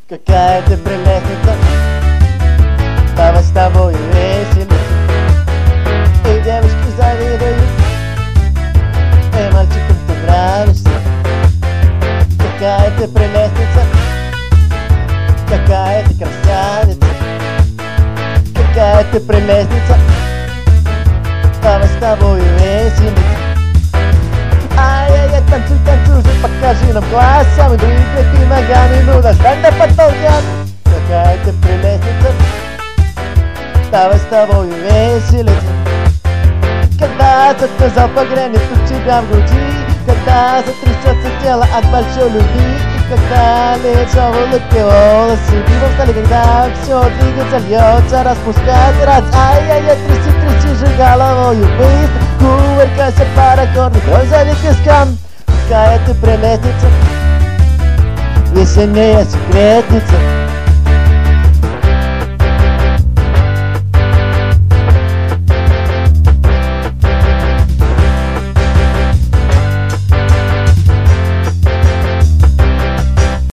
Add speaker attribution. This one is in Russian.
Speaker 1: Какая ты прелестница, давай с тобой веселиться. И девушки завидуют, и мальчикам ты нравишься. Какая ты прелестница, какая ты красавица. Какая ты прелестница, давай с тобой веселиться. Ай-яй-яй, танцуй, танцуй же, покажи нам класс. Самый двигай ногами, ну достань до потолка. Какая ты прелестница, давай с тобой веселиться. Когда тот сказал погрянет у тебя в груди, когда затрясется тело от большой любви, и когда лицо в улыбке, волосы дыбом стали, когда все двигается, льется, распускается, раз. Ай-яй-яй, тряси, тряси же головою быстро, кувыркайся паракорд, кровь зовет пескам. Какая ты прелестница, весенняя секретница.